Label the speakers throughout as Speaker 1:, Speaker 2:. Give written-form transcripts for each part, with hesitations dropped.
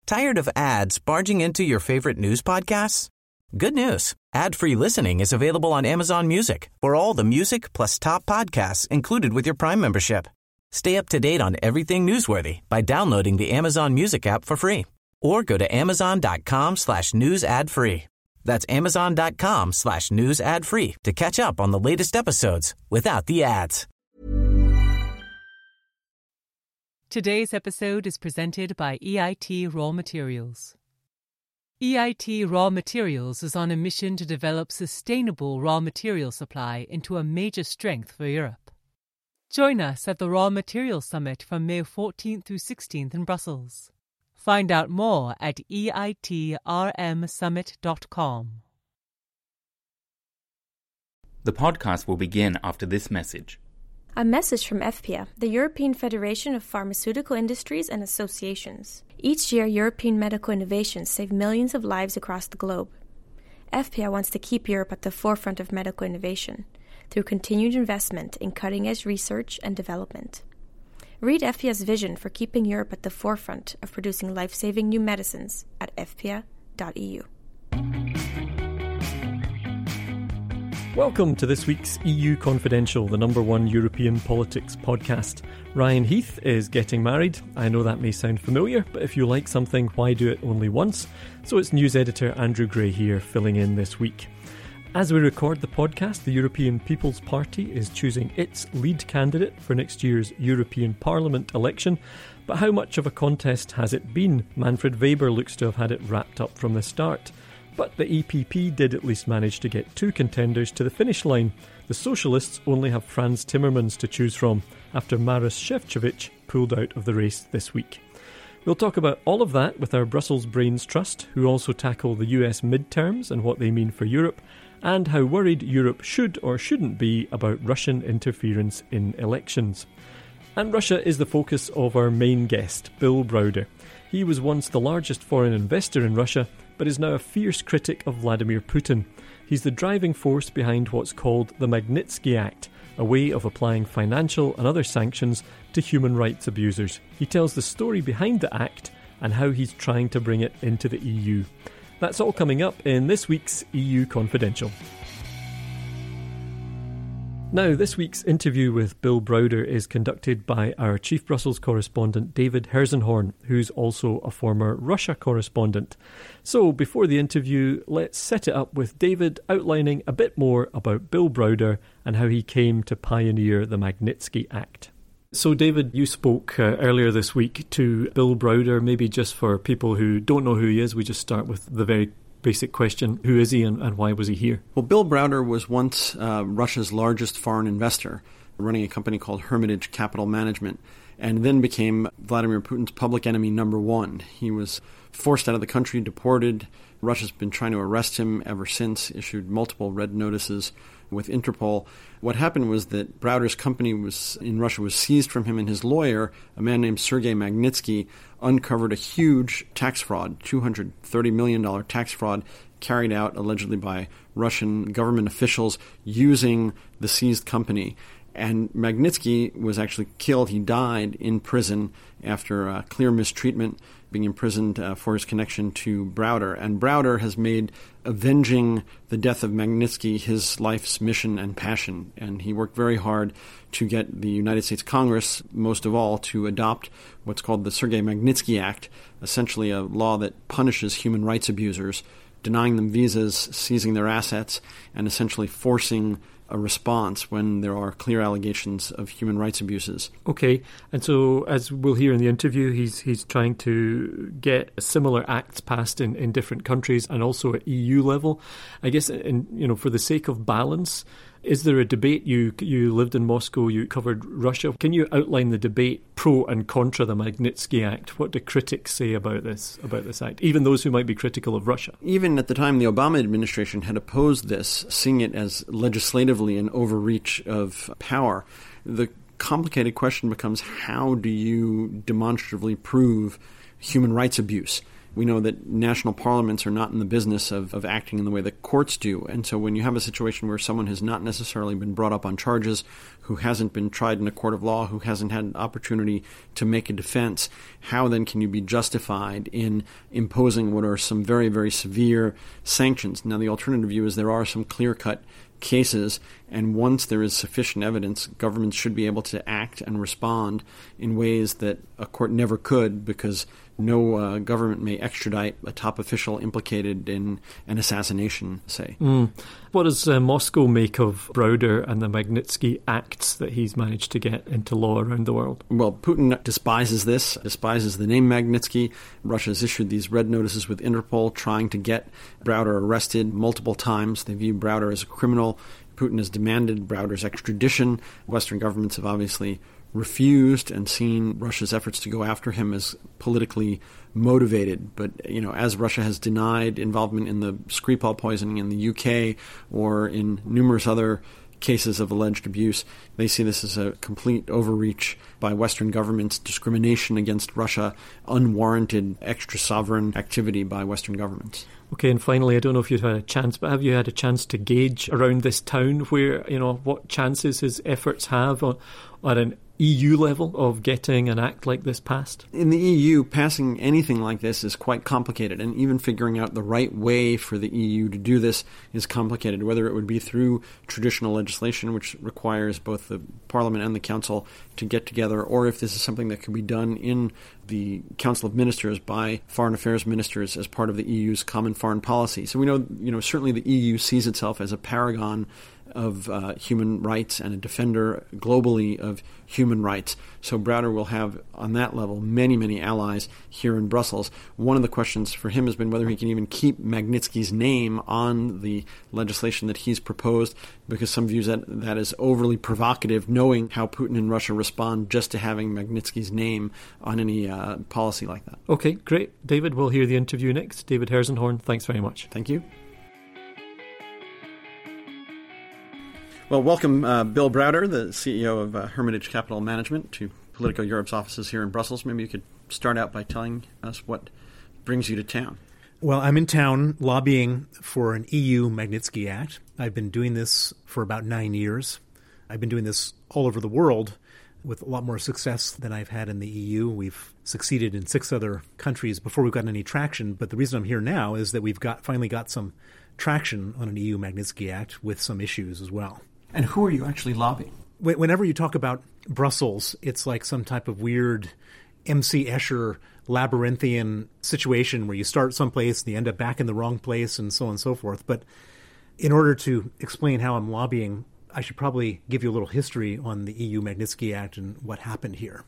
Speaker 1: Tired of ads barging into your favorite news podcasts? Good news. Ad-free listening is available on Amazon Music for all the music plus top podcasts included with your Prime membership. Stay up to date on everything newsworthy by downloading the Amazon Music app for free or go to amazon.com/news ad free. That's amazon.com/news ad free to catch up on the latest episodes without the ads.
Speaker 2: Today's episode is presented by EIT Raw Materials. EIT Raw Materials is on a mission to develop sustainable raw material supply into a major strength for Europe. Join us at the Raw Materials Summit from May 14th through 16th in Brussels. Find out more at eitrmsummit.com.
Speaker 3: The podcast will begin after this message.
Speaker 4: A message from EFPIA, the European Federation of Pharmaceutical Industries and Associations. Each year, European medical innovations save millions of lives across the globe. EFPIA wants to keep Europe at the forefront of medical innovation through continued investment in cutting-edge research and development. Read EFPIA's vision for keeping Europe at the forefront of producing life-saving new medicines at fpia.eu.
Speaker 5: Welcome to this week's EU Confidential, the #1 European politics podcast. Ryan Heath is getting married. I know that may sound familiar, but if you like something, why do it only once? So it's news editor Andrew Gray here filling in this week. As we record the podcast, the European People's Party is choosing its lead candidate for next year's European Parliament election. But how much of a contest has it been? Manfred Weber looks to have had it wrapped up from the start. But the EPP did at least manage to get two contenders to the finish line. The Socialists only have Frans Timmermans to choose from after Maros Šefčovič pulled out of the race this week. We'll talk about all of that with our Brussels Brains Trust, who also tackle the US midterms and what they mean for Europe, and how worried Europe should or shouldn't be about Russian interference in elections. And Russia is the focus of our main guest, Bill Browder. He was once the largest foreign investor in Russia, but is now a fierce critic of Vladimir Putin. He's the driving force behind what's called the Magnitsky Act, a way of applying financial and other sanctions to human rights abusers. He tells the story behind the act and how he's trying to bring it into the EU. That's all coming up in this week's EU Confidential. Now, this week's interview with Bill Browder is conducted by our Chief Brussels correspondent David Herzenhorn, who's also a former Russia correspondent. So, before the interview, let's set it up with David outlining a bit more about Bill Browder and how he came to pioneer the Magnitsky Act. So, David, you spoke earlier this week to Bill Browder. Maybe just for people who don't know who he is, we just start with the very basic question. Who is he and why was he here?
Speaker 6: Well, Bill Browder was once Russia's largest foreign investor, running a company called Hermitage Capital Management, and then became Vladimir Putin's public enemy #1. He was forced out of the country, deported. Russia's been trying to arrest him ever since, issued multiple red notices with Interpol. What happened was that Browder's company in Russia was seized from him, and his lawyer, a man named Sergei Magnitsky, uncovered a huge tax fraud, $230 million tax fraud carried out allegedly by Russian government officials using the seized company. And Magnitsky was actually killed. He died in prison after clear mistreatment, being imprisoned for his connection to Browder. And Browder has made avenging the death of Magnitsky his life's mission and passion. And he worked very hard to get the United States Congress, most of all, to adopt what's called the Sergei Magnitsky Act, essentially a law that punishes human rights abusers, denying them visas, seizing their assets, and essentially forcing a response when there are clear allegations of human rights abuses.
Speaker 5: Okay, and so as we'll hear in the interview, he's trying to get similar acts passed in different countries and also at EU level. I guess, for the sake of balance, is there a debate? You lived in Moscow, you covered Russia. Can you outline the debate pro and contra the Magnitsky Act? What do critics say about this act, even those who might be critical of Russia?
Speaker 6: Even at the time, the Obama administration had opposed this, seeing it as legislatively an overreach of power. The complicated question becomes, how do you demonstratively prove human rights abuse? We know that national parliaments are not in the business of acting in the way that courts do. And so when you have a situation where someone has not necessarily been brought up on charges, who hasn't been tried in a court of law, who hasn't had an opportunity to make a defense, how then can you be justified in imposing what are some very, very severe sanctions? Now, the alternative view is there are some clear-cut cases, and once there is sufficient evidence, governments should be able to act and respond in ways that a court never could, because no government may extradite a top official implicated in an assassination, say.
Speaker 5: What does Moscow make of Browder and the Magnitsky Acts that he's managed to get into law around the world?
Speaker 6: Well, Putin despises this, despises the name Magnitsky. Russia has issued these red notices with Interpol trying to get Browder arrested multiple times. They view Browder as a criminal. Putin has demanded Browder's extradition. Western governments have obviously refused and seen Russia's efforts to go after him as politically motivated. But, as Russia has denied involvement in the Skripal poisoning in the UK or in numerous other cases of alleged abuse, they see this as a complete overreach by Western governments, discrimination against Russia, unwarranted extra-sovereign activity by Western governments.
Speaker 5: Okay, and finally, I don't know if you've had a chance, but have you had a chance to gauge around this town where, what chances his efforts have on an EU level of getting an act like this passed?
Speaker 6: In the EU, passing anything like this is quite complicated, and even figuring out the right way for the EU to do this is complicated, whether it would be through traditional legislation, which requires both the Parliament and the Council to get together, or if this is something that can be done in the Council of Ministers by foreign affairs ministers as part of the EU's common foreign policy. So we know, certainly the EU sees itself as a paragon of human rights and a defender globally of human rights. So Browder will have, on that level, many, many allies here in Brussels. One of the questions for him has been whether he can even keep Magnitsky's name on the legislation that he's proposed, because some views that is overly provocative, knowing how Putin and Russia respond just to having Magnitsky's name on any policy like that.
Speaker 5: Okay, great. David, we'll hear the interview next. David Herzenhorn, thanks very much.
Speaker 6: Thank you. Well, welcome, Bill Browder, the CEO of Hermitage Capital Management, to Politico Europe's offices here in Brussels. Maybe you could start out by telling us what brings you to town.
Speaker 7: Well, I'm in town lobbying for an EU Magnitsky Act. I've been doing this for about 9 years. I've been doing this all over the world with a lot more success than I've had in the EU. We've succeeded in 6 other countries before we've gotten any traction. But the reason I'm here now is that we've finally got some traction on an EU Magnitsky Act with some issues as well.
Speaker 6: And who are you actually lobbying?
Speaker 7: Whenever you talk about Brussels, it's like some type of weird M.C. Escher labyrinthian situation where you start someplace and you end up back in the wrong place and so on and so forth. But in order to explain how I'm lobbying, I should probably give you a little history on the EU Magnitsky Act and what happened here.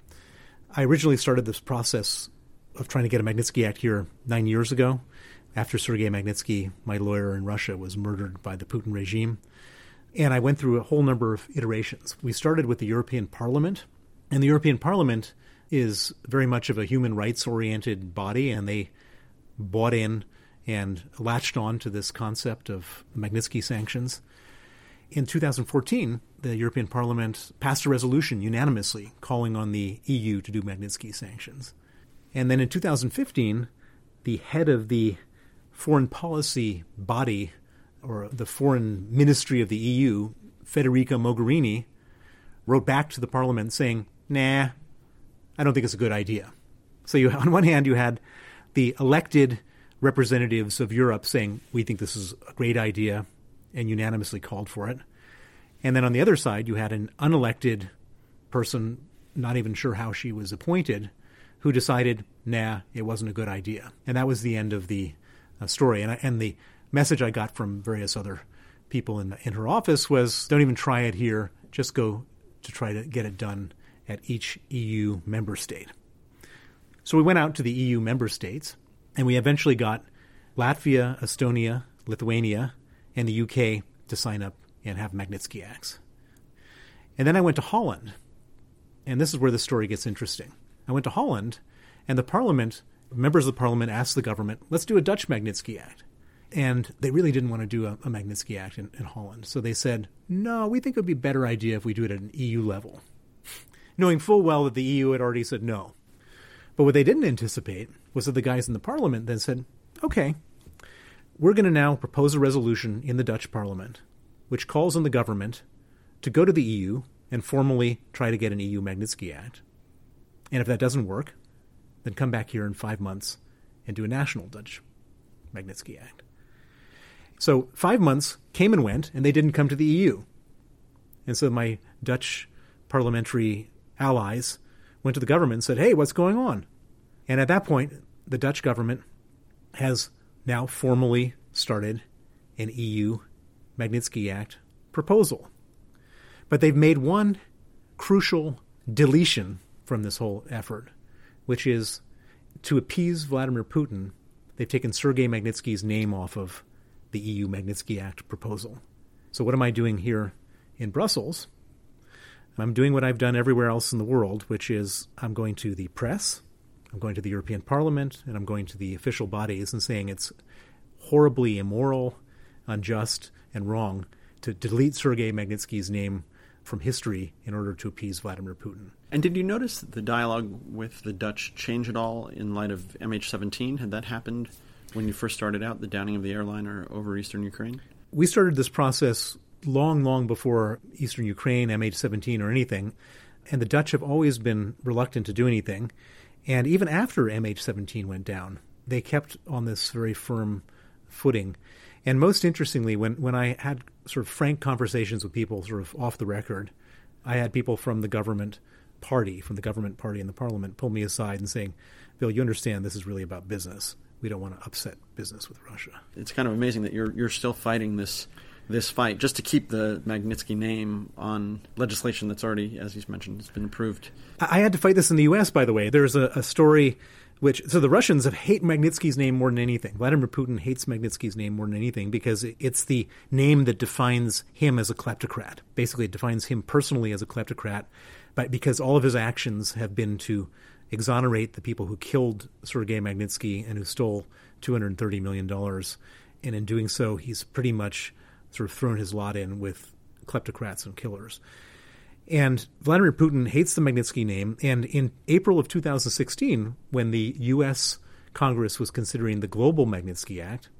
Speaker 7: I originally started this process of trying to get a Magnitsky Act here 9 years ago, after Sergei Magnitsky, my lawyer in Russia, was murdered by the Putin regime. And I went through a whole number of iterations. We started with the European Parliament, and the European Parliament is very much of a human rights-oriented body, and they bought in and latched on to this concept of Magnitsky sanctions. In 2014, the European Parliament passed a resolution unanimously calling on the EU to do Magnitsky sanctions. And then in 2015, the head of the foreign policy body, or the foreign ministry of the EU, Federica Mogherini, wrote back to the parliament saying, nah, I don't think it's a good idea. So on one hand, you had the elected representatives of Europe saying, we think this is a great idea, and unanimously called for it. And then on the other side, you had an unelected person, not even sure how she was appointed, who decided, nah, it wasn't a good idea. And that was the end of the story. And the message I got from various other people in her office was, don't even try it here, just go to try to get it done at each EU member state. So we went out to the EU member states, and we eventually got Latvia, Estonia, Lithuania, and the UK to sign up and have Magnitsky Acts. And then I went to Holland, and this is where the story gets interesting. I went to Holland, and the parliament, members of the parliament asked the government, let's do a Dutch Magnitsky Act. And they really didn't want to do a Magnitsky Act in Holland. So they said, no, we think it would be a better idea if we do it at an EU level, knowing full well that the EU had already said no. But what they didn't anticipate was that the guys in the parliament then said, okay, we're going to now propose a resolution in the Dutch parliament which calls on the government to go to the EU and formally try to get an EU Magnitsky Act. And if that doesn't work, then come back here in 5 months and do a national Dutch Magnitsky Act. So 5 months came and went, and they didn't come to the EU. And so my Dutch parliamentary allies went to the government and said, hey, what's going on? And at that point, the Dutch government has now formally started an EU Magnitsky Act proposal. But they've made one crucial deletion from this whole effort, which is to appease Vladimir Putin, they've taken Sergei Magnitsky's name off of the EU Magnitsky Act proposal. So what am I doing here in Brussels? I'm doing what I've done everywhere else in the world, which is I'm going to the press, I'm going to the European Parliament, and I'm going to the official bodies and saying it's horribly immoral, unjust, and wrong to delete Sergei Magnitsky's name from history in order to appease Vladimir Putin.
Speaker 6: And did you notice the dialogue with the Dutch change at all in light of MH17? Had that happened when you first started out, the downing of the airliner over eastern Ukraine?
Speaker 7: We started this process long before eastern Ukraine, MH17, or anything. And the Dutch have always been reluctant to do anything. And even after MH17 went down, they kept on this very firm footing. And most interestingly, when I had sort of frank conversations with people sort of off the record, I had people from the government party in the parliament, pull me aside and saying, Bill, you understand this is really about business. We don't want to upset business with Russia.
Speaker 6: It's kind of amazing that you're still fighting this fight just to keep the Magnitsky name on legislation that's already, as he's mentioned, has been approved.
Speaker 7: I had to fight this in the U.S., by the way. There's a story so the Russians hate Magnitsky's name more than anything. Vladimir Putin hates Magnitsky's name more than anything because it's the name that defines him as a kleptocrat. Basically, it defines him personally as a kleptocrat, but because all of his actions have been to exonerate the people who killed Sergei Magnitsky and who stole $230 million. And in doing so, he's pretty much sort of thrown his lot in with kleptocrats and killers. And Vladimir Putin hates the Magnitsky name. And in April of 2016, when the U.S. Congress was considering the Global Magnitsky Act,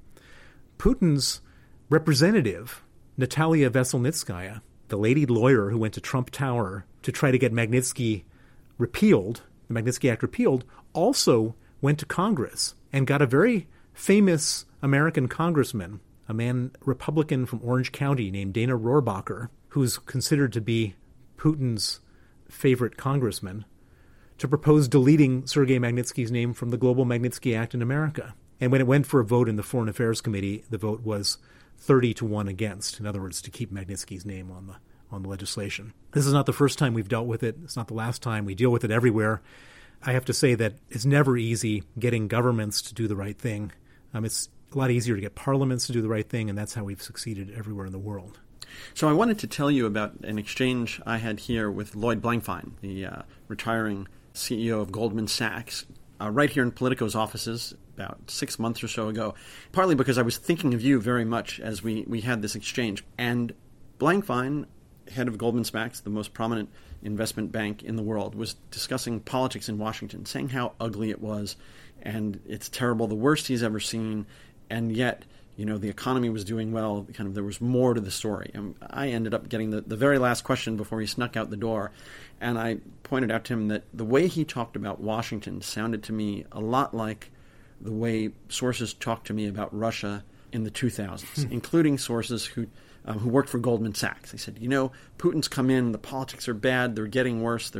Speaker 7: Putin's representative, Natalia Veselnitskaya, the lady lawyer who went to Trump Tower to try to get Magnitsky repealed, the Magnitsky Act repealed, also went to Congress and got a very famous American congressman, a man, Republican from Orange County named Dana Rohrabacher, who's considered to be Putin's favorite congressman, to propose deleting Sergei Magnitsky's name from the Global Magnitsky Act in America. And when it went for a vote in the Foreign Affairs Committee, the vote was 30-1 against. In other words, to keep Magnitsky's name on the legislation. This is not the first time we've dealt with it. It's not the last time. We deal with it everywhere. I have to say that it's never easy getting governments to do the right thing. It's a lot easier to get parliaments to do the right thing, and that's how we've succeeded everywhere in the world.
Speaker 6: So I wanted to tell you about an exchange I had here with Lloyd Blankfein, the retiring CEO of Goldman Sachs, right here in Politico's offices about 6 months or so ago, partly because I was thinking of you very much as we had this exchange. And Blankfein, head of Goldman Sachs, the most prominent investment bank in the world, was discussing politics in Washington, saying how ugly it was, and it's terrible, the worst he's ever seen, and yet the economy was doing well, there was more to the story. And I ended up getting the very last question before he snuck out the door. And I pointed out to him that the way he talked about Washington sounded to me a lot like the way sources talked to me about Russia in the 2000s, including sources who worked for Goldman Sachs. They said, Putin's come in, the politics are bad, they're getting worse,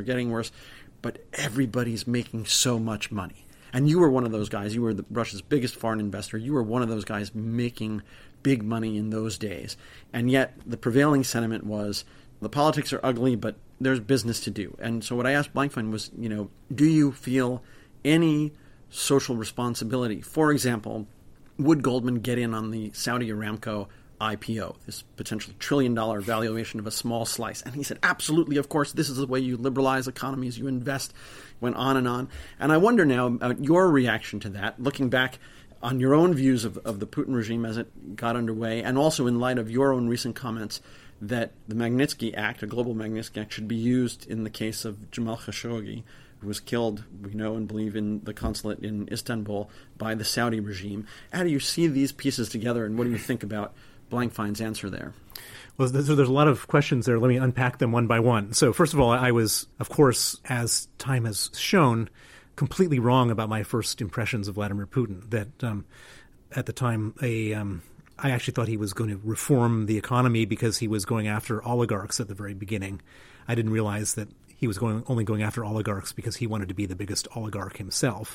Speaker 6: but everybody's making so much money. And you were one of those guys. You were Russia's biggest foreign investor. You were one of those guys making big money in those days. And yet the prevailing sentiment was the politics are ugly, but there's business to do. And so what I asked Blankfein was, do you feel any social responsibility? For example, would Goldman get in on the Saudi Aramco IPO, this potential $1 trillion valuation of a small slice? And he said, absolutely, of course, this is the way you liberalize economies, you invest, went on and on. And I wonder now about your reaction to that, looking back on your own views of the Putin regime as it got underway, and also in light of your own recent comments that the Magnitsky Act, a global Magnitsky Act, should be used in the case of Jamal Khashoggi, was killed, we know and believe, in the consulate in Istanbul by the Saudi regime. How do you see these pieces together, and what do you think about Blankfein's answer there?
Speaker 7: Well, so there's a lot of questions there. Let me unpack them one by one. So first of all, I was, of course, as time has shown, completely wrong about my first impressions of Vladimir Putin. That at the time, I actually thought he was going to reform the economy because he was going after oligarchs at the very beginning. I didn't realize that he was only going after oligarchs because he wanted to be the biggest oligarch himself.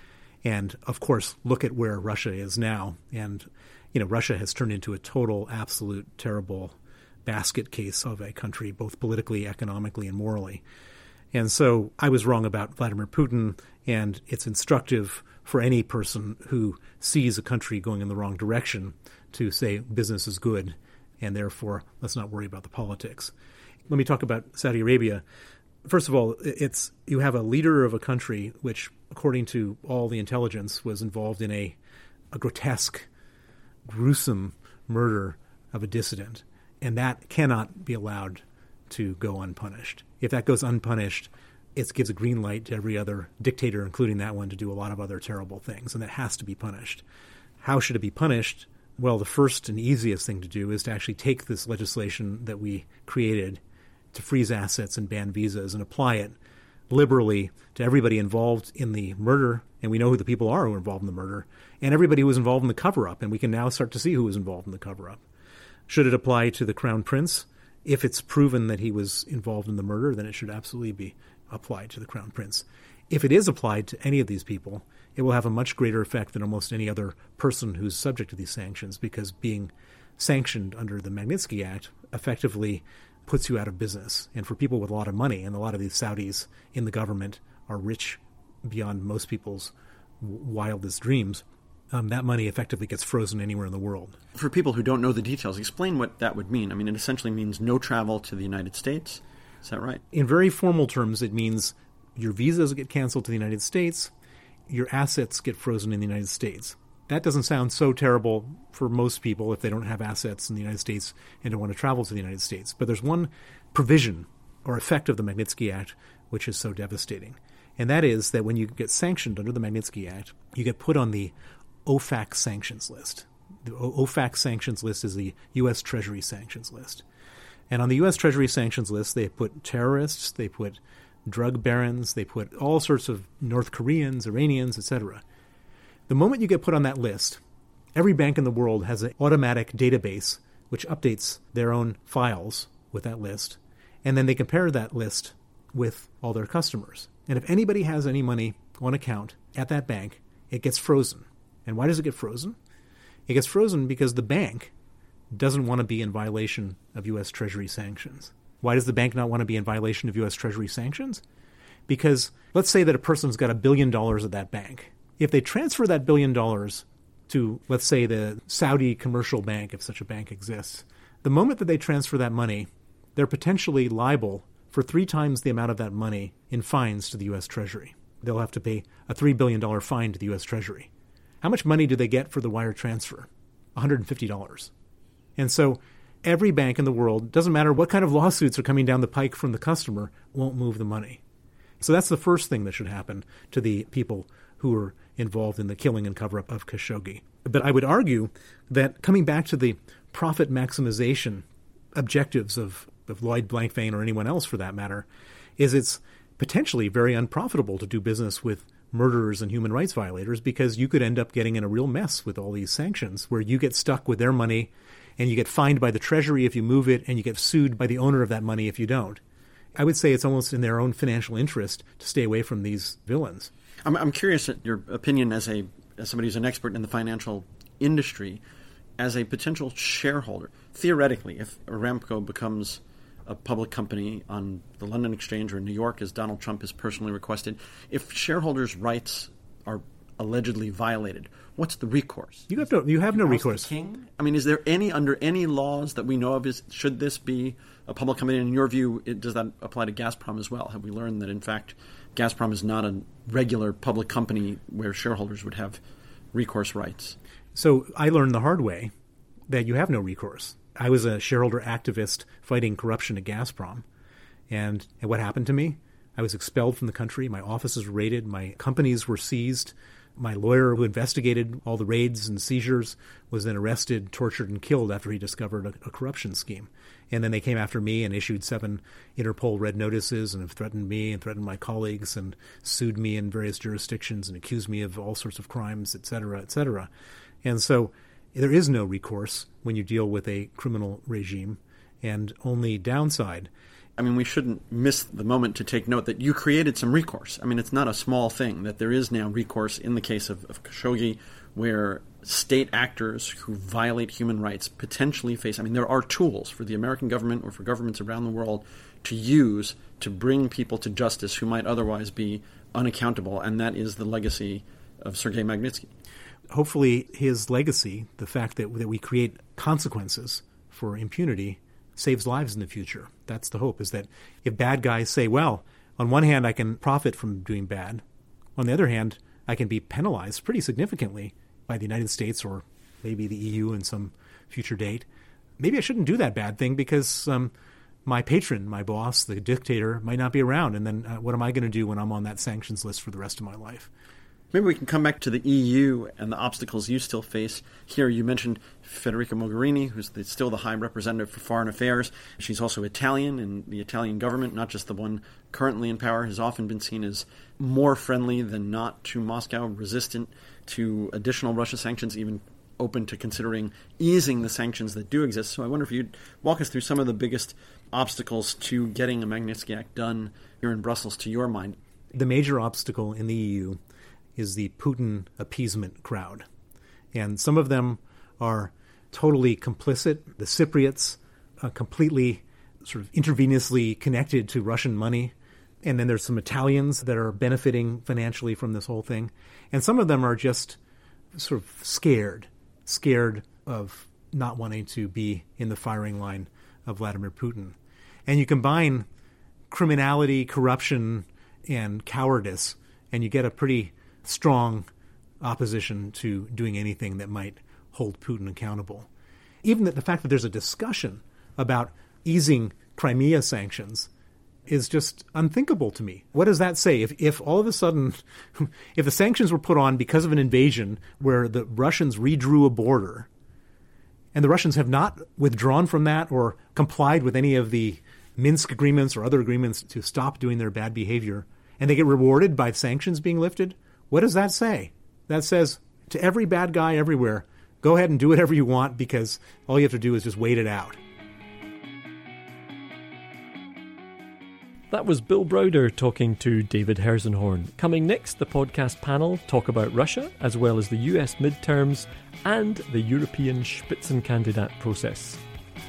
Speaker 7: And, of course, look at where Russia is now. And, Russia has turned into a total, absolute, terrible basket case of a country, both politically, economically, and morally. And so I was wrong about Vladimir Putin, and it's instructive for any person who sees a country going in the wrong direction to say business is good, and therefore let's not worry about the politics. Let me talk about Saudi Arabia. First of all, you have a leader of a country which, according to all the intelligence, was involved in a grotesque, gruesome murder of a dissident, and that cannot be allowed to go unpunished. If that goes unpunished, it gives a green light to every other dictator, including that one, to do a lot of other terrible things, and that has to be punished. How should it be punished? Well, the first and easiest thing to do is to actually take this legislation that we created to freeze assets and ban visas and apply it liberally to everybody involved in the murder, and we know who the people are who are involved in the murder, and everybody who was involved in the cover-up, and we can now start to see who was involved in the cover-up. Should it apply to the Crown Prince? If it's proven that he was involved in the murder, then it should absolutely be applied to the Crown Prince. If it is applied to any of these people, it will have a much greater effect than almost any other person who's subject to these sanctions, because being sanctioned under the Magnitsky Act effectively puts you out of business. And for people with a lot of money, and a lot of these Saudis in the government are rich beyond most people's wildest dreams, that money effectively gets frozen anywhere in the world.
Speaker 6: For people who don't know the details, explain what that would mean. I mean, it essentially means no travel to the United States. Is that right?
Speaker 7: In very formal terms, it means your visas get canceled to the United States, your assets get frozen in the United States. That doesn't sound so terrible for most people if they don't have assets in the United States and don't want to travel to the United States. But there's one provision or effect of the Magnitsky Act which is so devastating. And that is that when you get sanctioned under the Magnitsky Act, you get put on the OFAC sanctions list. The OFAC sanctions list is the U.S. Treasury sanctions list. And on the U.S. Treasury sanctions list, they put terrorists, they put drug barons, they put all sorts of North Koreans, Iranians, etc. The moment you get put on that list, every bank in the world has an automatic database which updates their own files with that list, and then they compare that list with all their customers. And if anybody has any money on account at that bank, it gets frozen. And why does it get frozen? It gets frozen because the bank doesn't want to be in violation of U.S. Treasury sanctions. Why does the bank not want to be in violation of U.S. Treasury sanctions? Because let's say that a person's got $1 billion at that bank. If they transfer that $1 billion to, let's say, the Saudi commercial bank, if such a bank exists, the moment that they transfer that money, they're potentially liable for 3 times the amount of that money in fines to the U.S. Treasury. They'll have to pay a $3 billion fine to the U.S. Treasury. How much money do they get for the wire transfer? $150. And so every bank in the world, doesn't matter what kind of lawsuits are coming down the pike from the customer, won't move the money. So that's the first thing that should happen to the people who are involved in the killing and cover-up of Khashoggi. But I would argue that coming back to the profit maximization objectives of Lloyd Blankfein or anyone else for that matter, is it's potentially very unprofitable to do business with murderers and human rights violators, because you could end up getting in a real mess with all these sanctions where you get stuck with their money and you get fined by the Treasury if you move it, and you get sued by the owner of that money if you don't. I would say it's almost in their own financial interest to stay away from these villains.
Speaker 6: I'm curious at your opinion as somebody who's an expert in the financial industry, as a potential shareholder. Theoretically, if Aramco becomes a public company on the London Exchange or in New York, as Donald Trump has personally requested, if shareholders' rights are allegedly violated, what's the recourse?
Speaker 7: You have no recourse.
Speaker 6: King? I mean, is there under any laws that we know of, should this be a public company? And in your view, does that apply to Gazprom as well? Have we learned that, in fact, Gazprom is not a regular public company where shareholders would have recourse rights?
Speaker 7: So I learned the hard way that you have no recourse. I was a shareholder activist fighting corruption at Gazprom. And what happened to me? I was expelled from the country. My offices were raided. My companies were seized. My lawyer who investigated all the raids and seizures was then arrested, tortured, and killed after he discovered a corruption scheme. And then they came after me and issued 7 Interpol red notices and have threatened me and threatened my colleagues and sued me in various jurisdictions and accused me of all sorts of crimes, et cetera, et cetera. And so there is no recourse when you deal with a criminal regime, and only downside.
Speaker 6: I mean, we shouldn't miss the moment to take note that you created some recourse. I mean, it's not a small thing that there is now recourse in the case of Khashoggi, where state actors who violate human rights potentially face... I mean, there are tools for the American government or for governments around the world to use to bring people to justice who might otherwise be unaccountable, and that is the legacy of Sergei Magnitsky.
Speaker 7: Hopefully his legacy, the fact that we create consequences for impunity, saves lives in the future. That's the hope, is that if bad guys say, well, on one hand I can profit from doing bad, on the other hand I can be penalized pretty significantly by the United States or maybe the EU in some future date, maybe I shouldn't do that bad thing because my patron, my boss, the dictator, might not be around, and then what am I going to do when I'm on that sanctions list for the rest of my life?
Speaker 6: Maybe we can come back to the EU and the obstacles you still face. Here you mentioned Federica Mogherini, who's still the High Representative for Foreign Affairs. She's also Italian, and the Italian government, not just the one currently in power, has often been seen as more friendly than not to Moscow, resistant to additional Russia sanctions, even open to considering easing the sanctions that do exist. So I wonder if you'd walk us through some of the biggest obstacles to getting a Magnitsky Act done here in Brussels, to your mind.
Speaker 7: The major obstacle in the EU is the Putin appeasement crowd. And some of them are totally complicit. The Cypriots are completely sort of intravenously connected to Russian money. And then there's some Italians that are benefiting financially from this whole thing. And some of them are just sort of scared of not wanting to be in the firing line of Vladimir Putin. And you combine criminality, corruption, and cowardice, and you get a pretty strong opposition to doing anything that might hold Putin accountable. Even the fact that there's a discussion about easing Crimea sanctions is just unthinkable to me. What does that say? If all of a sudden, if the sanctions were put on because of an invasion where the Russians redrew a border, and the Russians have not withdrawn from that or complied with any of the Minsk agreements or other agreements to stop doing their bad behavior, and they get rewarded by sanctions being lifted, what does that say? That says to every bad guy everywhere, go ahead and do whatever you want because all you have to do is just wait it out.
Speaker 5: That was Bill Browder talking to David Herzenhorn. Coming next, the podcast panel talk about Russia, as well as the US midterms and the European Spitzenkandidat process.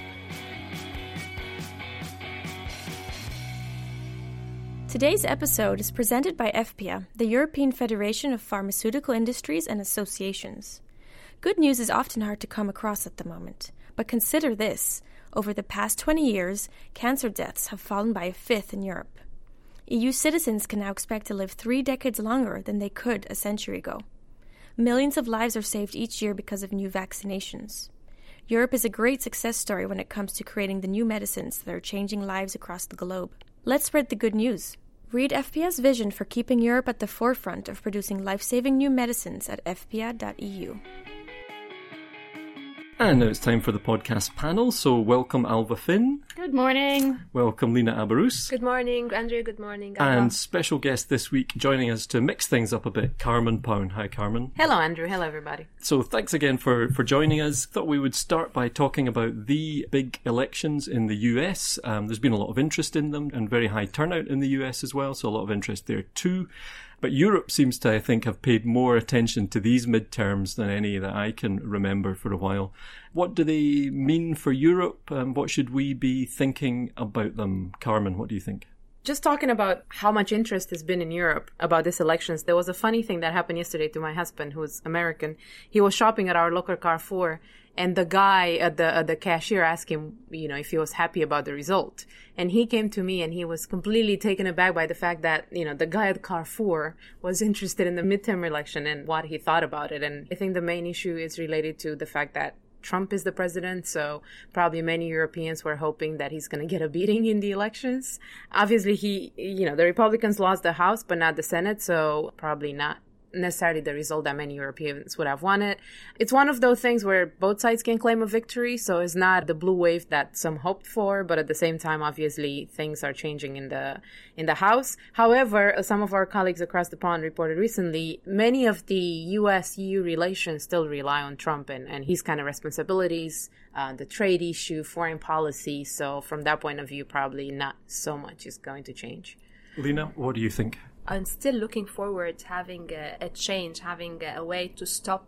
Speaker 4: Today's episode is presented by EFPIA, the European Federation of Pharmaceutical Industries and Associations. Good news is often hard to come across at the moment, but consider this. Over the past 20 years, cancer deaths have fallen by a fifth in Europe. EU citizens can now expect to live 3 decades longer than they could a century ago. Millions of lives are saved each year because of new vaccinations. Europe is a great success story when it comes to creating the new medicines that are changing lives across the globe. Let's spread the good news. Read FPIA's vision for keeping Europe at the forefront of producing life-saving new medicines at fpia.eu.
Speaker 5: And now it's time for the podcast panel, so welcome Alva Finn.
Speaker 8: Good morning.
Speaker 5: Welcome Lena Abarus.
Speaker 8: Good morning, Andrew. Good morning, Alva.
Speaker 5: And special guest this week joining us to mix things up a bit, Carmen Pound. Hi, Carmen.
Speaker 8: Hello, Andrew. Hello, everybody.
Speaker 5: So thanks again for joining us. Thought we would start by talking about the big elections in the US. There's been a lot of interest in them and very high turnout in the US as well, so a lot of interest there too. But Europe seems to, I think, have paid more attention to these midterms than any that I can remember for a while. What do they mean for Europe? What should we be thinking about them? Carmen, what do you think?
Speaker 8: Just talking about how much interest has been in Europe about these elections, there was a funny thing that happened yesterday to my husband, who's American. He was shopping at our local Carrefour, and the guy at the cashier asked him, if he was happy about the result. And he came to me and he was completely taken aback by the fact that, the guy at Carrefour was interested in the midterm election and what he thought about it. And I think the main issue is related to the fact that Trump is the president, so probably many Europeans were hoping that he's going to get a beating in the elections. Obviously, the Republicans lost the House, but not the Senate, so probably not necessarily the result that many Europeans would have wanted. It's one of those things where both sides can claim a victory, so it's not the blue wave that some hoped for, but at the same time, obviously, things are changing in the House. However, some of our colleagues across the pond reported recently, many of the US-EU relations still rely on Trump and his kind of responsibilities, the trade issue, foreign policy, so from that point of view, probably not so much is going to change.
Speaker 5: Lena, what do you think?
Speaker 9: I'm still looking forward to having a change, having a way to stop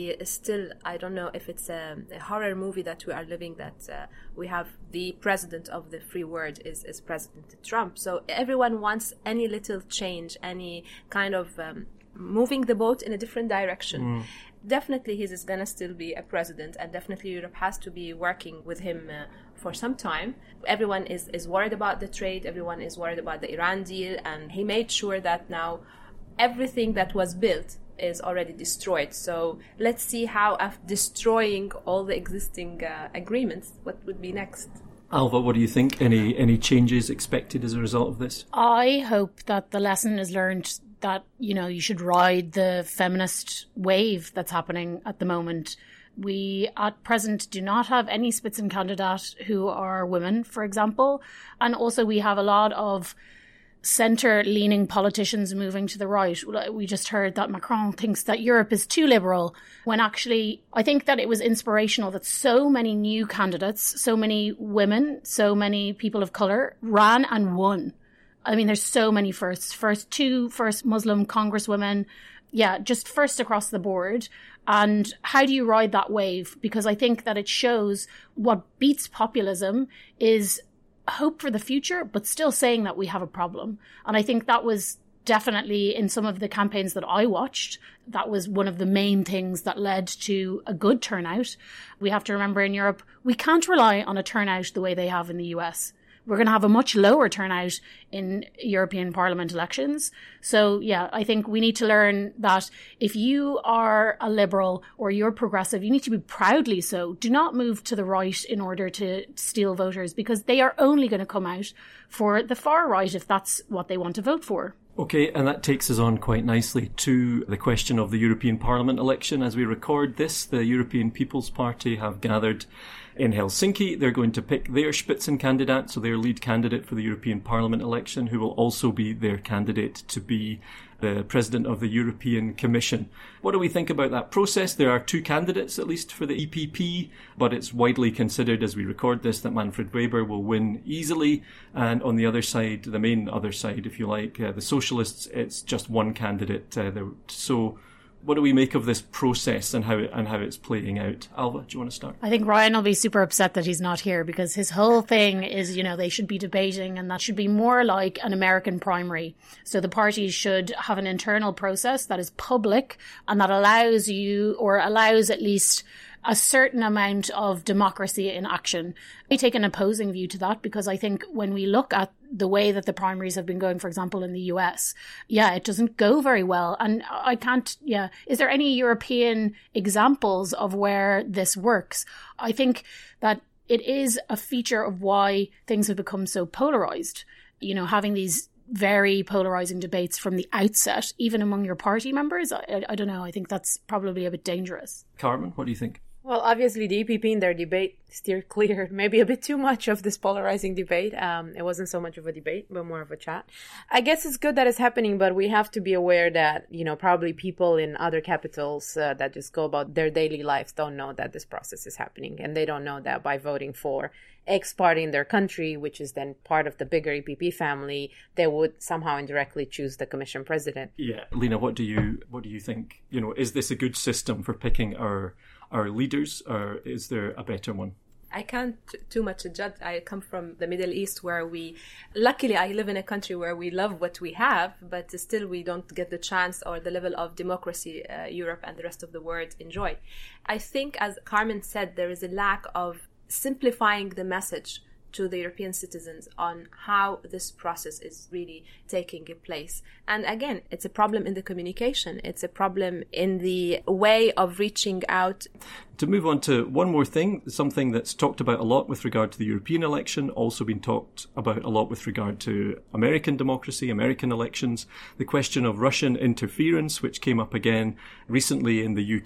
Speaker 9: I don't know if it's a horror movie that we are living, that we have the president of the free world is President Trump. So everyone wants any little change, any kind of moving the boat in a different direction. Definitely he is going to still be a president, and definitely Europe has to be working with him for some time. Everyone is worried about the trade, everyone is worried about the Iran deal, and he made sure that now everything that was built is already destroyed. So let's see how, after destroying all the existing agreements, what would be next.
Speaker 5: Alva, what do you think? Any changes expected as a result of this?
Speaker 10: I hope that the lesson is learned that, you should ride the feminist wave that's happening at the moment. We, at present, do not have any Spitzenkandidat who are women, for example. And also we have a lot of centre-leaning politicians moving to the right. We just heard that Macron thinks that Europe is too liberal, when actually I think that it was inspirational that so many new candidates, so many women, so many people of colour ran and won. I mean, there's so many firsts. First Muslim congresswomen. Yeah, just first across the board. And how do you ride that wave? Because I think that it shows what beats populism is hope for the future, but still saying that we have a problem. And I think that was definitely in some of the campaigns that I watched, that was one of the main things that led to a good turnout. We have to remember in Europe, we can't rely on a turnout the way they have in the US. We're going to have a much lower turnout in European Parliament elections. So, yeah, I think we need to learn that if you are a liberal or you're progressive, you need to be proudly so. Do not move to the right in order to steal voters, because they are only going to come out for the far right if that's what they want to vote for.
Speaker 5: Okay, and that takes us on quite nicely to the question of the European Parliament election. As we record this, the European People's Party have gathered in Helsinki. They're going to pick their Spitzenkandidat, so their lead candidate for the European Parliament election, who will also be their candidate to be the President of the European Commission. What do we think about that process? There are two candidates, at least for the EPP, but it's widely considered as we record this that Manfred Weber will win easily. And on the other side, the main other side, if you like, the Socialists, it's just one candidate. So what do we make of this process and how it's playing out? Alva, do you want to start?
Speaker 10: I think Ryan will be super upset that he's not here, because his whole thing is, they should be debating, and that should be more like an American primary. So the parties should have an internal process that is public and that allows at least a certain amount of democracy in action. I take an opposing view to that, because I think when we look at the way that the primaries have been going, for example, in the US, it doesn't go very well. And is there any European examples of where this works? I think that it is a feature of why things have become so polarized. Having these very polarizing debates from the outset, even among your party members, I don't know. I think that's probably a bit dangerous.
Speaker 5: Carmen, what do you think?
Speaker 8: Well, obviously, the EPP in their debate steered clear maybe a bit too much of this polarizing debate. It wasn't so much of a debate, but more of a chat. I guess it's good that it's happening, but we have to be aware that, probably people in other capitals that just go about their daily lives don't know that this process is happening. And they don't know that by voting for X party in their country, which is then part of the bigger EPP family, they would somehow indirectly choose the Commission president.
Speaker 5: Yeah. Lena, what do you think? Is this a good system for picking our leaders, or is there a better one?
Speaker 9: I can't too much judge. I come from the Middle East, where luckily I live in a country where we love what we have, but still we don't get the chance or the level of democracy Europe and the rest of the world enjoy. I think, as Carmen said, there is a lack of simplifying the message to the European citizens on how this process is really taking place. And again, it's a problem in the communication. It's a problem in the way of reaching out.
Speaker 5: To move on to one more thing, something that's talked about a lot with regard to the European election, also been talked about a lot with regard to American democracy, American elections, the question of Russian interference, which came up again recently in the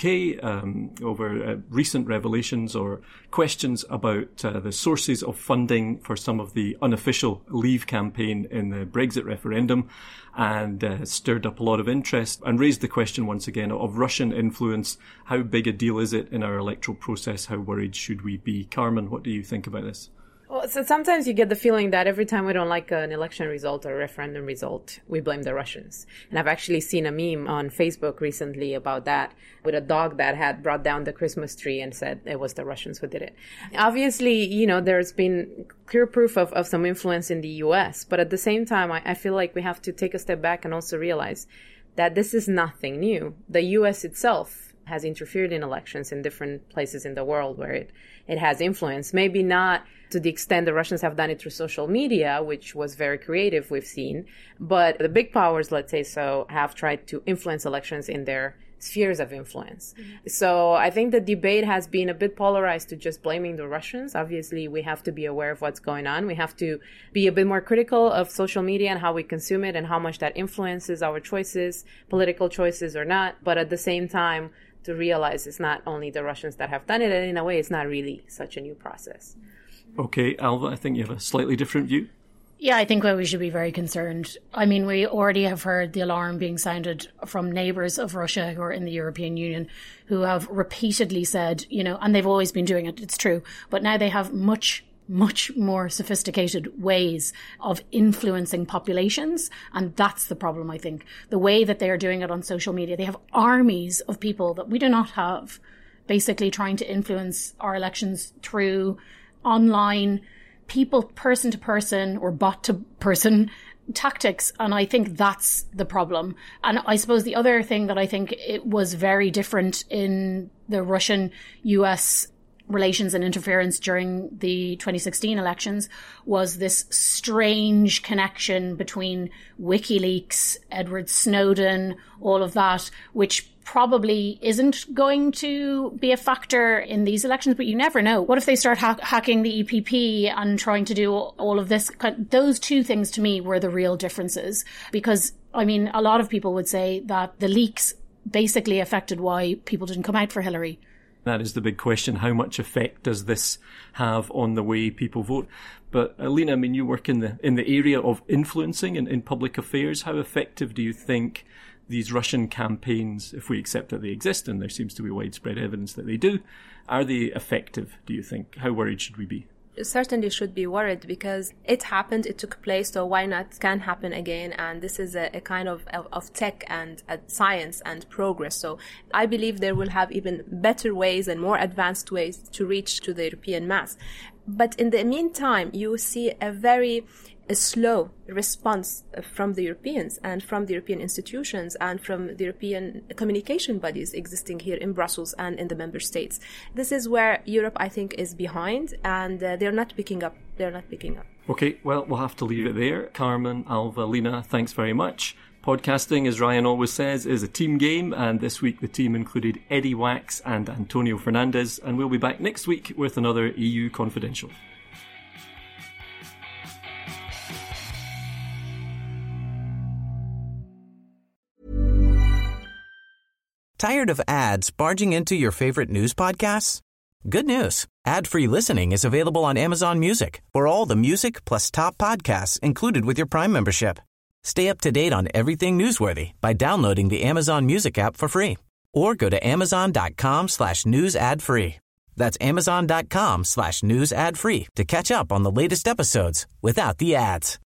Speaker 5: UK over recent revelations or questions about the sources of funding for some of the unofficial Leave campaign in the Brexit referendum, and stirred up a lot of interest and raised the question once again of Russian influence. How big a deal is it in our electoral process? How worried should we be? Carmen, what do you think about this?
Speaker 8: Well, so sometimes you get the feeling that every time we don't like an election result or a referendum result, we blame the Russians. And I've actually seen a meme on Facebook recently about that, with a dog that had brought down the Christmas tree and said it was the Russians who did it. Obviously, there's been clear proof of some influence in the US, but at the same time, I feel like we have to take a step back and also realize that this is nothing new. The US itself has interfered in elections in different places in the world where it has influence. Maybe not to the extent the Russians have done it through social media, which was very creative, we've seen. But the big powers, let's say so, have tried to influence elections in their spheres of influence. Mm-hmm. So I think the debate has been a bit polarized to just blaming the Russians. Obviously, we have to be aware of what's going on. We have to be a bit more critical of social media and how we consume it and how much that influences our choices, political choices or not. But at the same time, to realize it's not only the Russians that have done it, and in a way, it's not really such a new process.
Speaker 5: Okay, Alva, I think you have a slightly different view.
Speaker 10: Yeah, I think we should be very concerned. I mean, we already have heard the alarm being sounded from neighbours of Russia who are in the European Union, who have repeatedly said, and they've always been doing it, it's true, but now they have much more sophisticated ways of influencing populations. And that's the problem, I think. The way that they are doing it on social media, they have armies of people that we do not have, basically trying to influence our elections through online, people, person to person or bot to person tactics. And I think that's the problem. And I suppose the other thing that I think it was very different in the Russian-US relations and interference during the 2016 elections was this strange connection between WikiLeaks, Edward Snowden, all of that, which probably isn't going to be a factor in these elections, but you never know. What if they start hacking the EPP and trying to do all of this? Those two things to me were the real differences, because, I mean, a lot of people would say that the leaks basically affected why people didn't come out for Hillary.
Speaker 5: That is the big question. How much effect does this have on the way people vote? But Alina, I mean, you work in the area of influencing in public affairs. How effective do you think these Russian campaigns, if we accept that they exist, and there seems to be widespread evidence that they do, are they effective, do you think? How worried should we be?
Speaker 9: Certainly should be worried, because it happened, it took place, so why not? It can happen again, and this is a kind of tech and science and progress. So I believe there will have even better ways and more advanced ways to reach to the European mass. But in the meantime, you see a slow response from the Europeans and from the European institutions and from the European communication bodies existing here in Brussels and in the member states. This is where Europe, I think, is behind, and they're not picking up. Okay,
Speaker 5: well, we'll have to leave it there. Carmen, Alva, Lina, thanks very much. Podcasting, as Ryan always says, is a team game, and this week the team included Eddie Wax and Antonio Fernandez, and we'll be back next week with another EU Confidential.
Speaker 1: Tired of ads barging into your favorite news podcasts? Good news. Ad-free listening is available on Amazon Music for all the music plus top podcasts included with your Prime membership. Stay up to date on everything newsworthy by downloading the Amazon Music app for free or go to amazon.com/news ad free. That's amazon.com/news ad free to catch up on the latest episodes without the ads.